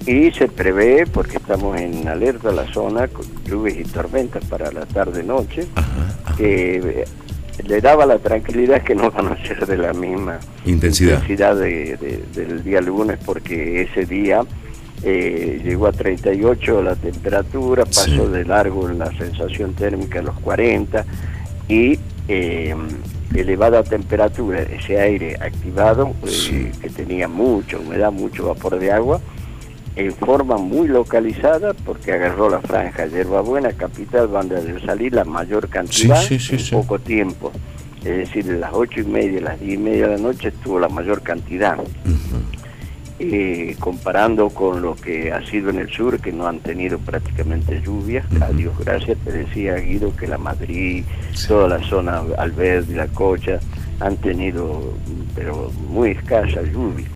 Y se prevé, porque estamos en alerta la zona, con lluvias y tormentas para la tarde-noche, que le daba la tranquilidad que no van a ser de la misma intensidad del día lunes, porque ese día llegó a 38 la temperatura, pasó de largo la sensación térmica a los 40 y elevada temperatura, ese aire activado que tenía mucha humedad, mucho vapor de agua, en forma muy localizada, porque agarró la franja Yerbabuena, Capital, Banda del Salí, la mayor cantidad en poco tiempo. Es decir, de las 8:30, las 10:30 de la noche estuvo la mayor cantidad. Comparando con lo que ha sido en el sur, que no han tenido prácticamente lluvias, a Dios gracias. Te decía, Guido, que la Madrid, toda la zona Alberdi, La Cocha, han tenido, pero muy escasa lluvia.